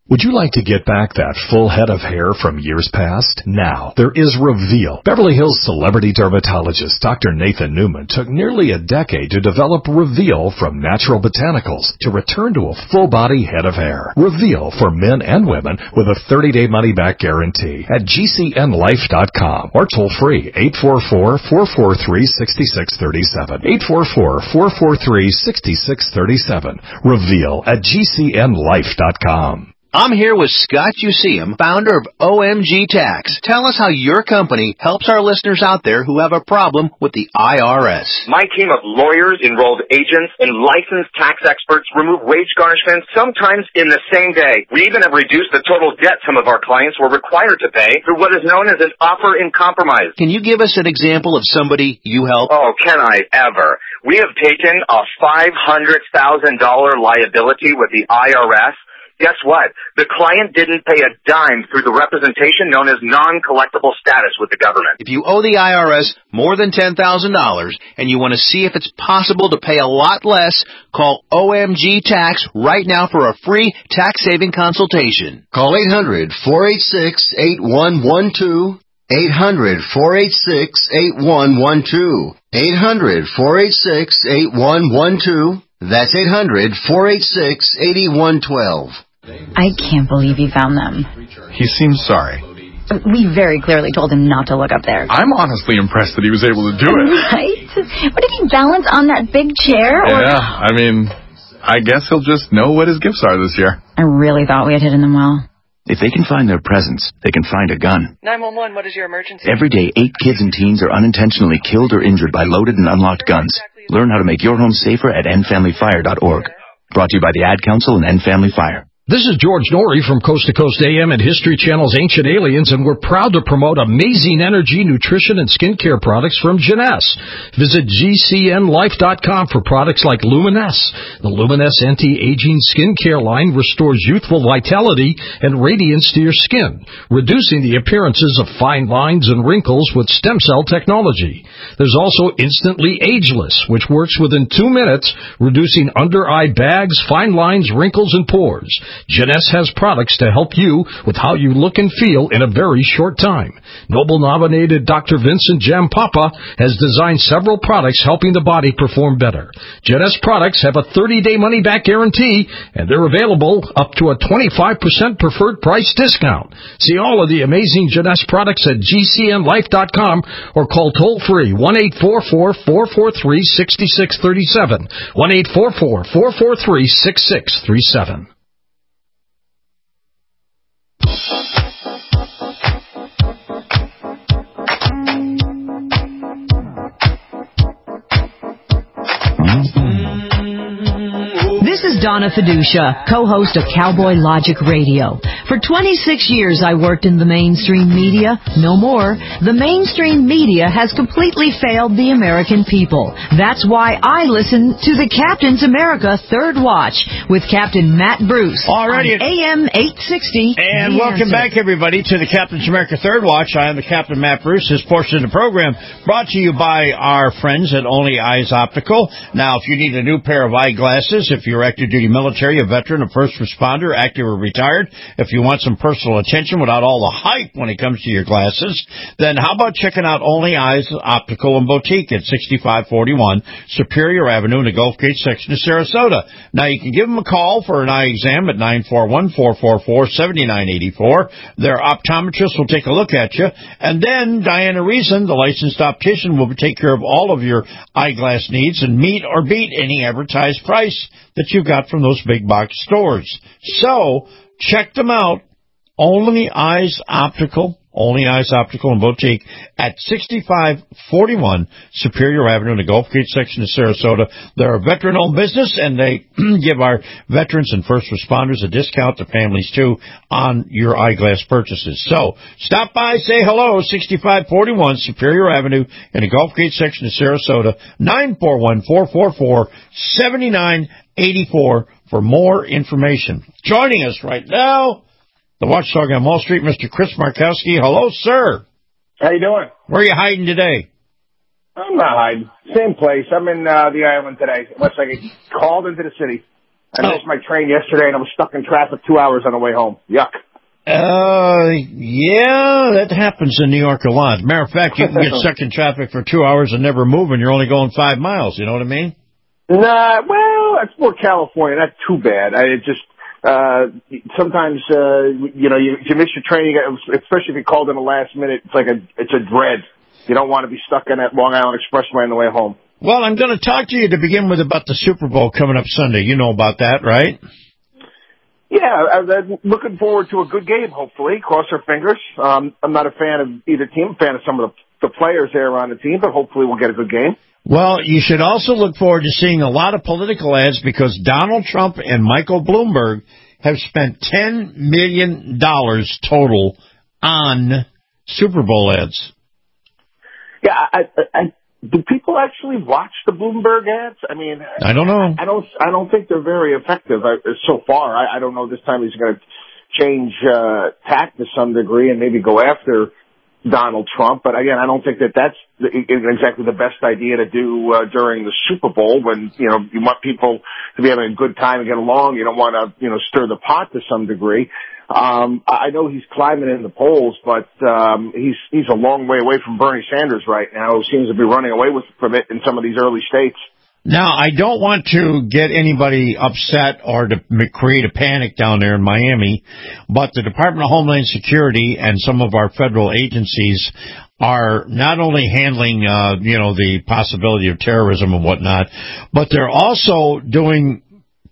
Would you like to get back that full head of hair from years past? Now, there is Reveal. Beverly Hills celebrity dermatologist Doctor Nathan Newman took nearly a decade to develop Reveal from natural botanicals to return to a full-body head of hair. Reveal for men and women with a thirty-day money-back guarantee at G C N life dot com or toll-free eight four four, four four three, six six three seven. eight four four, four four three, six six three seven. Reveal at G C N life dot com. I'm here with Scott Useum, founder of O M G Tax. Tell us how your company helps our listeners out there who have a problem with the I R S. My team of lawyers, enrolled agents, and licensed tax experts remove wage garnishments sometimes in the same day. We even have reduced the total debt some of our clients were required to pay through what is known as an offer in compromise. Can you give us an example of somebody you help? Oh, can I ever? We have taken a five hundred thousand dollars liability with the I R S. Guess what? The client didn't pay a dime through the representation known as non-collectible status with the government. If you owe the I R S more than ten thousand dollars and you want to see if it's possible to pay a lot less, call O M G Tax right now for a free tax-saving consultation. Call eight hundred, four eight six, eight one one two. eight hundred, four eight six, eight one one two. eight hundred, four eight six, eight one one two. That's eight hundred, four eight six, eight one one two. I can't believe you found them. He seems sorry. We very clearly told him not to look up there. I'm honestly impressed that he was able to do it. Right? What, did he balance on that big chair? Or... Yeah, I mean, I guess he'll just know what his gifts are this year. I really thought we had hidden them well. If they can find their presents, they can find a gun. nine one one, what is your emergency? Every day, eight kids and teens are unintentionally killed or injured by loaded and unlocked guns. Learn how to make your home safer at end family fire dot org. Brought to you by the Ad Council and End Family Fire. This is George Norrie from Coast to Coast A M and History Channel's Ancient Aliens, and we're proud to promote amazing energy, nutrition, and skincare products from Jeunesse. Visit G C N life dot com for products like Luminesse. The Luminesse anti-aging skincare line restores youthful vitality and radiance to your skin, reducing the appearances of fine lines and wrinkles with stem cell technology. There's also Instantly Ageless, which works within two minutes, reducing under-eye bags, fine lines, wrinkles, and pores. Jeunesse has products to help you with how you look and feel in a very short time. Nobel-nominated Doctor Vincent Jampapa has designed several products helping the body perform better. Jeunesse products have a thirty-day money-back guarantee, and they're available up to a twenty-five percent preferred price discount. See all of the amazing Jeunesse products at G C N life dot com or call toll-free one eight four four, four four three, six six three seven, one eight four four, four four three, six six three seven. This is Donna Fiducia, co-host of Cowboy Logic Radio. For twenty-six years I worked in the mainstream media. No more. The mainstream media has completely failed the American people. That's why I listen to the Captain's America Third Watch with Captain Matt Bruce Alrighty. on A M eight sixty. And The welcome Answer. back, everybody, to the Captain's America Third Watch. I am the Captain Matt Bruce. This portion of the program brought to you by our friends at Only Eyes Optical. Now, if you need a new pair of eyeglasses, if you're active duty military, a veteran, a first responder, active or retired, if you want some personal attention without all the hype when it comes to your glasses, then how about checking out Only Eyes Optical and Boutique at sixty-five forty-one Superior Avenue in the Gulf Gate section of Sarasota. Now, you can give them a call for an eye exam at nine four one, four four four, seven nine eight four. Their optometrist will take a look at you, and then Diana Reason, the licensed optician, will take care of all of your eyeglass needs and meet or beat any advertised price that you got from those big box stores. So, check them out. Only Eyes Optical, Only Eyes Optical and Boutique at sixty-five forty-one Superior Avenue in the Gulf Gate section of Sarasota. They're a veteran-owned business, and they give our veterans and first responders a discount to families, too, on your eyeglass purchases. So, stop by, say hello, sixty-five forty-one Superior Avenue in the Gulf Gate section of Sarasota, nine four one, four four four, seven nine eight four for more information. Joining us right now, the watchdog on Wall Street, Mister Chris Markowski. Hello, sir. How you doing? Where are you hiding today? I'm not hiding. Same place. I'm in uh, the island today. Unless I get called into the city. I missed my train yesterday, and I was stuck in traffic two hours on the way home. Yuck. Uh, yeah, that happens in New York a lot. Matter of fact, you can get stuck in traffic for two hours and never move, and you're only going five miles. You know what I mean? Nah, well, that's more California. Not too bad. I it just uh sometimes uh you know you, you miss your train, you get, especially if you called in the last minute. It's like a it's a dread. You don't want to be stuck on that Long Island Expressway on the way home. Well, I'm going to talk to you to begin with about the Super Bowl coming up Sunday. You know about that, right? Yeah, I'm looking forward to a good game, hopefully. Cross our fingers. Um, I'm not a fan of either team. I'm a fan of some of the, the players there on the team, but hopefully we'll get a good game. Well, you should also look forward to seeing a lot of political ads because Donald Trump and Michael Bloomberg have spent ten million dollars total on Super Bowl ads. Yeah, I, I, I do people actually watch the Bloomberg ads? I mean, I don't know. I don't. I don't think they're very effective I, so far. I, I don't know. This time he's going to change uh, tack to some degree and maybe go after Donald Trump. But again, I don't think that that's exactly the best idea to do uh, during the Super Bowl when you know you want people to be having a good time and get along. You don't want to you know stir the pot to some degree. Um, I know he's climbing in the polls, but um, he's he's a long way away from Bernie Sanders right now, who seems to be running away with from it in some of these early states. Now, I don't want to get anybody upset or to create a panic down there in Miami, but the Department of Homeland Security and some of our federal agencies are not only handling, uh, you know, the possibility of terrorism and whatnot, but they're also doing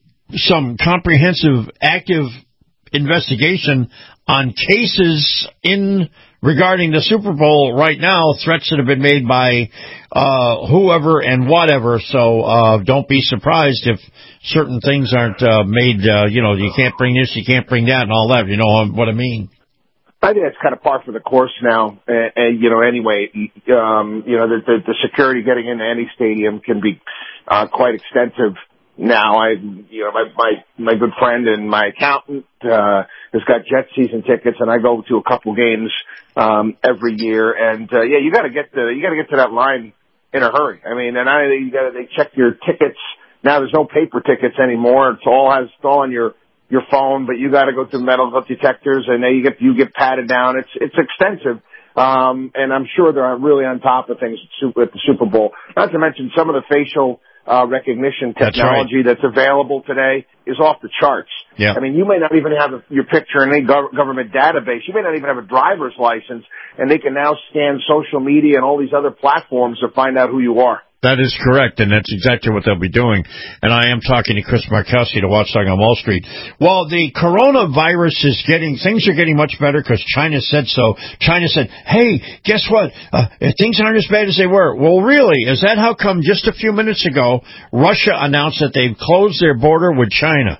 some comprehensive, active investigation on cases in regarding the Super Bowl right now, threats that have been made by uh whoever and whatever. So uh don't be surprised if certain things aren't uh, made, uh, you know, you can't bring this, you can't bring that and all that. You know what I mean? I think it's kind of par for the course now. And, and you know, anyway, um, you know, the, the, the security getting into any stadium can be uh, quite extensive. Now, I, you know, my, my, my good friend and my accountant, uh, has got Jet season tickets and I go to a couple games, um, every year. And, uh, yeah, you gotta get to, you gotta get to that line in a hurry. I mean, and I, you gotta, they check your tickets. Now there's no paper tickets anymore. It's all has, it's all on your, your phone, but you gotta go through metal detectors and then you get, you get patted down. It's, it's extensive. Um, and I'm sure they're really on top of things at the Super Bowl. Not to mention some of the facial, Uh, recognition technology that's, right. that's available today is off the charts. Yeah. I mean, you may not even have a, your picture in any gov- government database. You may not even have a driver's license, and they can now scan social media and all these other platforms to find out who you are. That is correct, and that's exactly what they'll be doing. And I am talking to Chris Markowski to Watchdog on Wall Street. Well, the coronavirus is getting, things are getting much better because China said so. China said, hey, guess what? Uh, things aren't as bad as they were. Well, really? Is that how come just a few minutes ago, Russia announced that they've closed their border with China?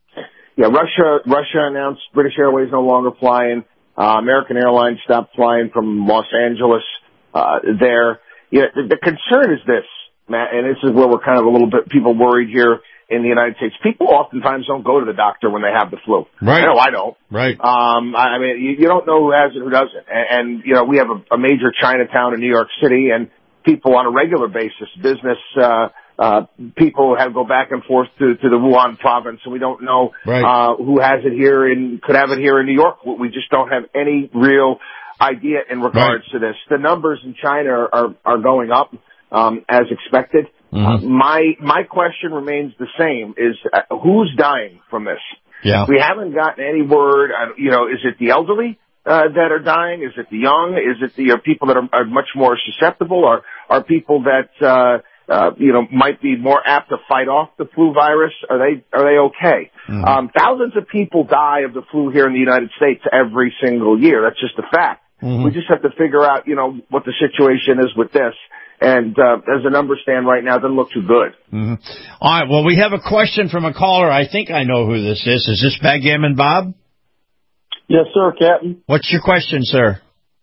Yeah, Russia, Russia announced British Airways no longer flying. Uh, American Airlines stopped flying from Los Angeles, uh, there. Yeah, the, the concern is this, Matt, and this is where we're kind of a little bit people worried here in the United States. People oftentimes don't go to the doctor when they have the flu. Right. I know I don't. Right. Um, I, I mean, you, you don't know who has it, who doesn't. And, and you know, we have a, a major Chinatown in New York City, and people on a regular basis, business, uh, uh, people have go back and forth to, to the Wuhan province, and we don't know, right. uh, who has it here and could have it here in New York. We just don't have any real idea in regards right. to this. The numbers in China are, are, are going up, um, as expected. Mm-hmm. Uh, my, my question remains the same is uh, who's dying from this? Yeah. We haven't gotten any word, uh, you know, is it the elderly, uh, that are dying? Is it the young? Is it the uh, people that are, are much more susceptible or are people that, uh, uh, you know, might be more apt to fight off the flu virus? Are they, are they okay? Mm-hmm. Um, thousands of people die of the flu here in the United States every single year. That's just a fact. Mm-hmm. We just have to figure out, you know, what the situation is with this. And uh, as the numbers stand right now, it doesn't look too good. Mm-hmm. All right. Well, we have a question from a caller. I think I know who this is. Is this Backgammon Bob? Yes, sir, Captain. What's your question, sir?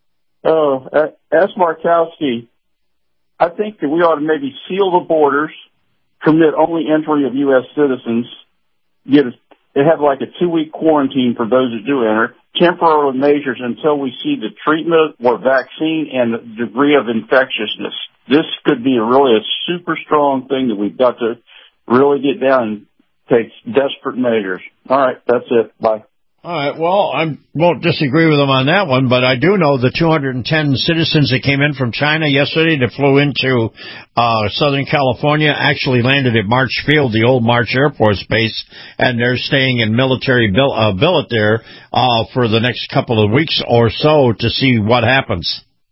Oh, uh, ask Markowski. I think that we ought to maybe seal the borders, permit only entry of U S citizens, get a, have like a two-week quarantine for those that do enter, temporary measures until we see the treatment or vaccine and the degree of infectiousness. This could be a really a super strong thing that we've got to really get down and takes desperate measures. All right, that's it. Bye. All right, well, I won't disagree with them on that one, but I do know the two hundred ten citizens that came in from China yesterday that flew into uh Southern California actually landed at March Field, the old March Air Force Base, and they're staying in military bill, uh, billet there uh for the next couple of weeks or so to see what happens.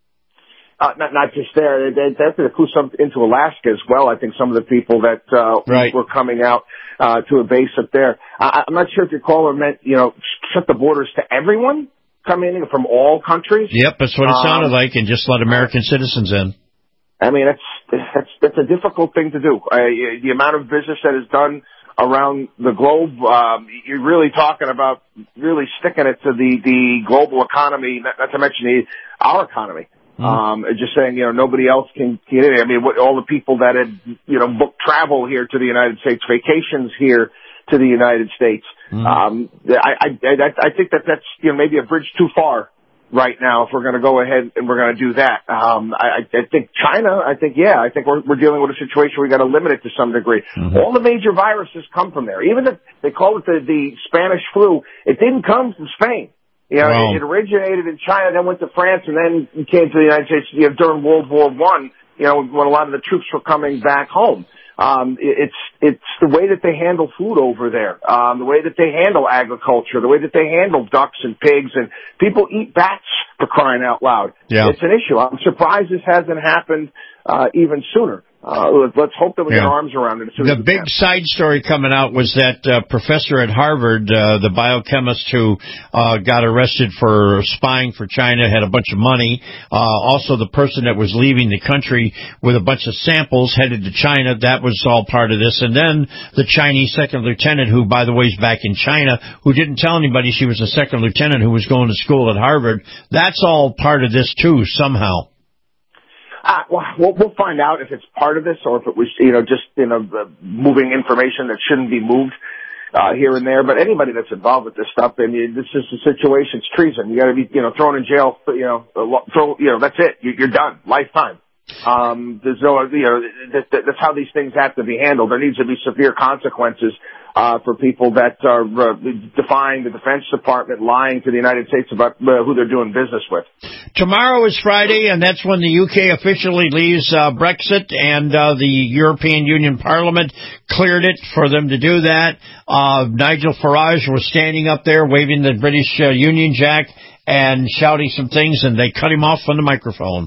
Uh, not, not just there. They, they have to flew some into Alaska as well. I think some of the people that uh, right. were coming out uh, to a base up there. I, I'm not sure if your caller meant, you know, shut the borders to everyone coming in from all countries. Yep, that's what it um, sounded like, and just let American citizens in. I mean, that's that's that's a difficult thing to do. Uh, the amount of business that is done around the globe, um, you're really talking about really sticking it to the the global economy, not, not to mention the, our economy. Mm-hmm. Um, just saying, you know, nobody else can get in. I mean, what, all the people that had, you know, booked travel here to the United States, vacations here to the United States. Mm-hmm. Um, I, I, I, I think that that's, you know, maybe a bridge too far right now if we're going to go ahead and we're going to do that. Um, I, I think China, I think, yeah, I think we're, we're dealing with a situation where we got to limit it to some degree. Mm-hmm. All the major viruses come from there. Even if they call it the, the Spanish flu, it didn't come from Spain. You know, wow. it, it originated in China, then went to France, and then came to the United States, you know, during World War One, you know, when a lot of the troops were coming back home. Um, it, it's, it's the way that they handle food over there, um, the way that they handle agriculture, the way that they handle ducks and pigs, and people eat bats, for crying out loud. Yeah. It's an issue. I'm surprised this hasn't happened, uh, even sooner. Uh, let's hope that we yeah. get arms around it. As soon the as we big can. side story coming out was that uh, professor at Harvard, uh, the biochemist who uh, got arrested for spying for China, had a bunch of money. Uh, also, the person that was leaving the country with a bunch of samples headed to China. That was all part of this. And then the Chinese second lieutenant, who, by the way, is back in China, who didn't tell anybody she was a second lieutenant who was going to school at Harvard. That's all part of this, too, somehow. Uh, well, we'll, we'll find out if it's part of this or if it was, you know, just, you know, the moving information that shouldn't be moved, uh, here and there. But anybody that's involved with this stuff, and you, this is a situation, it's treason. You gotta be, you know, thrown in jail, you know, throw, you know, that's it. You're done. Lifetime. Um, there's no, you know, that, that, that's how these things have to be handled. There needs to be severe consequences, uh, for people that are, uh, defying the Defense Department, lying to the United States about uh, who they're doing business with. Tomorrow is Friday, and that's when the U K officially leaves uh, Brexit, and uh, the European Union Parliament cleared it for them to do that. Uh, Nigel Farage was standing up there waving the British uh, Union Jack and shouting some things, and they cut him off on the microphone.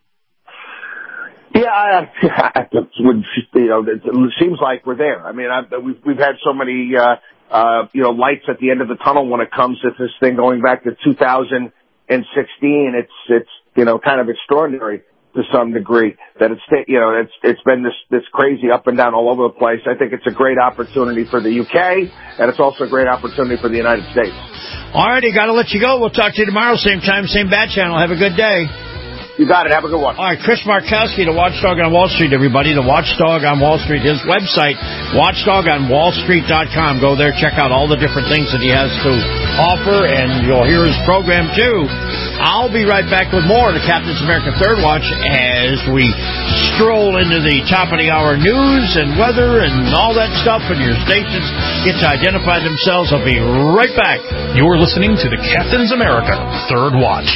Yeah, I, I, you know, it seems like we're there. I mean, I, we've we've had so many, uh, uh, you know, lights at the end of the tunnel when it comes to this thing going back to two thousand sixteen. It's it's you know kind of extraordinary to some degree that it's you know it's it's been this this crazy up and down all over the place. I think it's a great opportunity for the U K, and it's also a great opportunity for the United States. All righty, got to let you go. We'll talk to you tomorrow, same time, same bat channel. Have a good day. You got it. Have a good one. All right, Chris Markowski, the Watchdog on Wall Street, everybody. The Watchdog on Wall Street. His website, watchdog on wall street dot com. Go there, check out all the different things that he has to offer, and you'll hear his program, too. I'll be right back with more of the Captain's America Third Watch as we stroll into the top of the hour news and weather and all that stuff, and your stations get to identify themselves. I'll be right back. You're listening to the Captain's America Third Watch.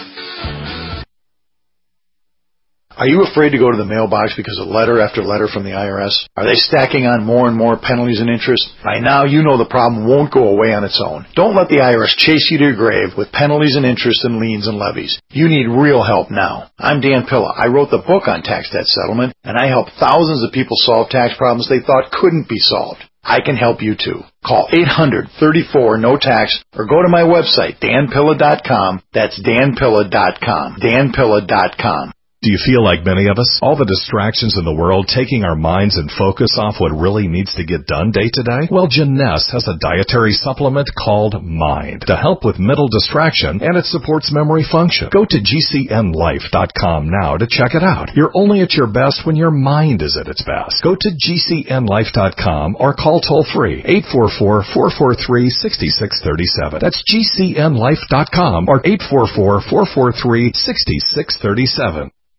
Are you afraid to go to the mailbox because of letter after letter from the I R S? Are they stacking on more and more penalties and interest? By now, you know the problem won't go away on its own. Don't let the I R S chase you to your grave with penalties and interest and liens and levies. You need real help now. I'm Dan Pilla. I wrote the book on tax debt settlement, and I help thousands of people solve tax problems they thought couldn't be solved. I can help you too. Call eight hundred, thirty-four, no tax or go to my website, dan pilla dot com. That's dan pilla dot com. dan pilla dot com. Do you feel like many of us? All the distractions in the world taking our minds and focus off what really needs to get done day to day? Well, Jeunesse has a dietary supplement called Mind to help with mental distraction, and it supports memory function. Go to g c n life dot com now to check it out. You're only at your best when your mind is at its best. Go to g c n life dot com or call toll-free eight four four, four four three, six six three seven. That's g c n life dot com or eight four four, four four three, six six three seven.